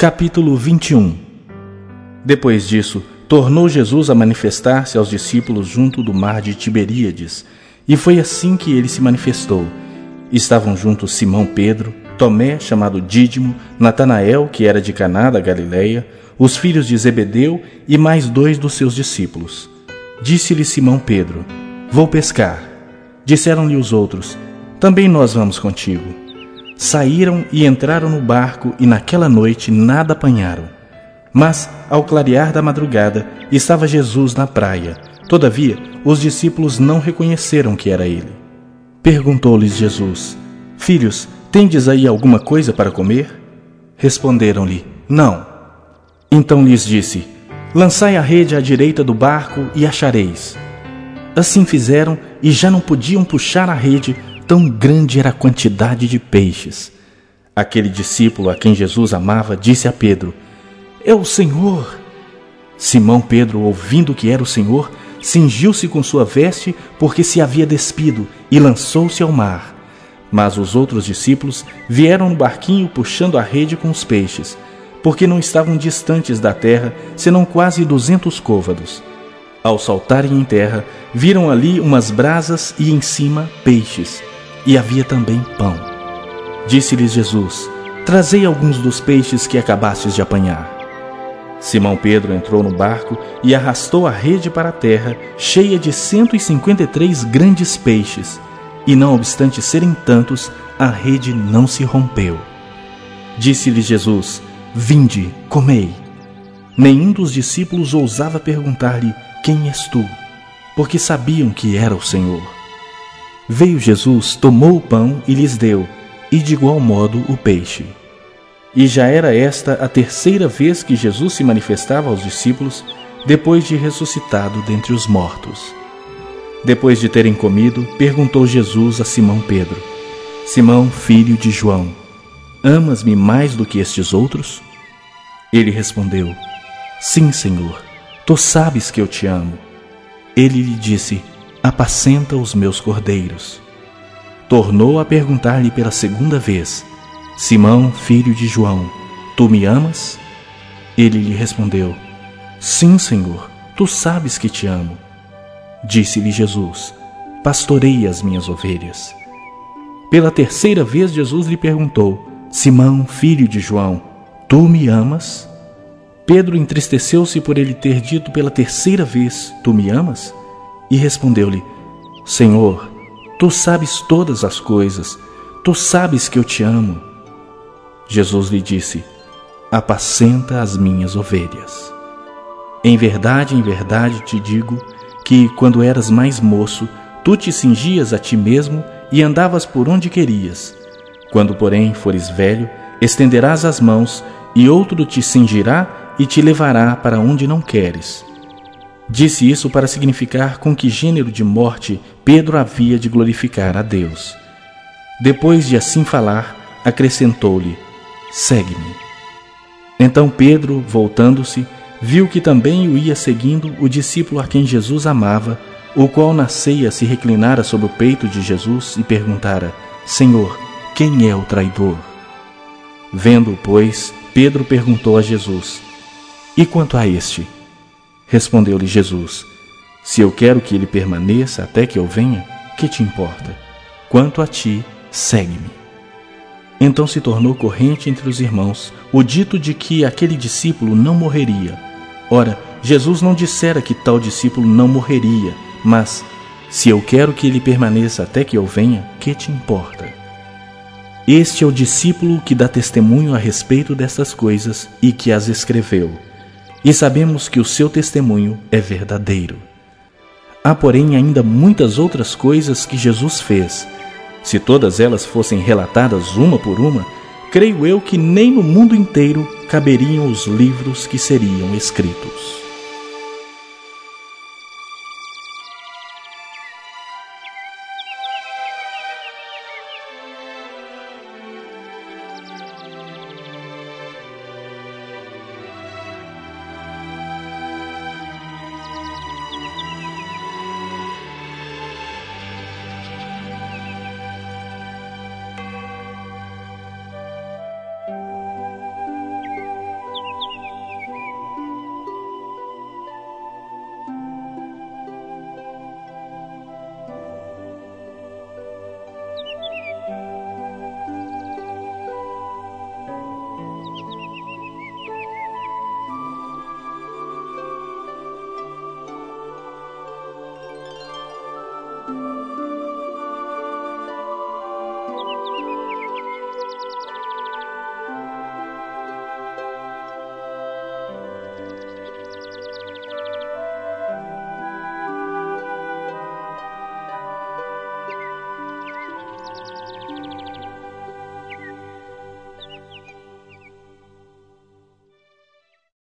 Capítulo 21. Depois disso, tornou Jesus a manifestar-se aos discípulos junto do mar de Tiberíades, e foi assim que ele se manifestou. Estavam juntos Simão Pedro, Tomé, chamado Dídimo, Natanael, que era de Caná da Galileia, os filhos de Zebedeu e mais 2 dos seus discípulos. Disse-lhe Simão Pedro: Vou pescar. Disseram-lhe os outros: Também nós vamos contigo. Saíram e entraram no barco, e naquela noite nada apanharam. Mas, ao clarear da madrugada, estava Jesus na praia. Todavia, os discípulos não reconheceram que era ele. Perguntou-lhes Jesus: Filhos, tendes aí alguma coisa para comer? Responderam-lhe: Não. Então lhes disse: Lançai a rede à direita do barco e achareis. Assim fizeram, e já não podiam puxar a rede, tão grande era a quantidade de peixes. Aquele discípulo a quem Jesus amava disse a Pedro: É o Senhor! Simão Pedro, ouvindo que era o Senhor, cingiu-se com sua veste, porque se havia despido, e lançou-se ao mar. Mas os outros discípulos vieram no barquinho puxando a rede com os peixes, porque não estavam distantes da terra, senão quase 200 côvados. Ao saltarem em terra, viram ali umas brasas e em cima peixes, e havia também pão. Disse-lhes Jesus: Trazei alguns dos peixes que acabastes de apanhar. Simão Pedro entrou no barco e arrastou a rede para a terra, cheia de 153 grandes peixes, e não obstante serem tantos, a rede não se rompeu. Disse-lhes Jesus: Vinde, comei. Nenhum dos discípulos ousava perguntar-lhe: Quem és tu? Porque sabiam que era o Senhor. Veio Jesus, tomou o pão e lhes deu, e de igual modo o peixe. E já era esta a 3ª vez que Jesus se manifestava aos discípulos, depois de ressuscitado dentre os mortos. Depois de terem comido, perguntou Jesus a Simão Pedro: Simão, filho de João, amas-me mais do que estes outros? Ele respondeu: Sim, Senhor, tu sabes que eu te amo. Ele lhe disse: Apacenta os meus cordeiros. Tornou a perguntar-lhe pela 2ª vez: Simão, filho de João, tu me amas? Ele lhe respondeu: Sim, Senhor, tu sabes que te amo. Disse-lhe Jesus: Pastoreia as minhas ovelhas. Pela 3ª vez Jesus lhe perguntou: Simão, filho de João, tu me amas? Pedro entristeceu-se por ele ter dito pela 3ª vez: Tu me amas? E respondeu-lhe: Senhor, tu sabes todas as coisas, tu sabes que eu te amo. Jesus lhe disse: Apacenta as minhas ovelhas. Em verdade te digo que, quando eras mais moço, tu te cingias a ti mesmo e andavas por onde querias. Quando, porém, fores velho, estenderás as mãos, e outro te cingirá e te levará para onde não queres. Disse isso para significar com que gênero de morte Pedro havia de glorificar a Deus. Depois de assim falar, acrescentou-lhe: Segue-me. Então Pedro, voltando-se, viu que também o ia seguindo o discípulo a quem Jesus amava, o qual na ceia se reclinara sobre o peito de Jesus e perguntara: Senhor, quem é o traidor? Vendo-o, pois, Pedro perguntou a Jesus: E quanto a este? Respondeu-lhe Jesus: Se eu quero que ele permaneça até que eu venha, que te importa? Quanto a ti, segue-me. Então se tornou corrente entre os irmãos o dito de que aquele discípulo não morreria. Ora, Jesus não dissera que tal discípulo não morreria, mas: Se eu quero que ele permaneça até que eu venha, que te importa? Este é o discípulo que dá testemunho a respeito destas coisas e que as escreveu. E sabemos que o seu testemunho é verdadeiro. Há, porém, ainda muitas outras coisas que Jesus fez. Se todas elas fossem relatadas uma por uma, creio eu que nem no mundo inteiro caberiam os livros que seriam escritos.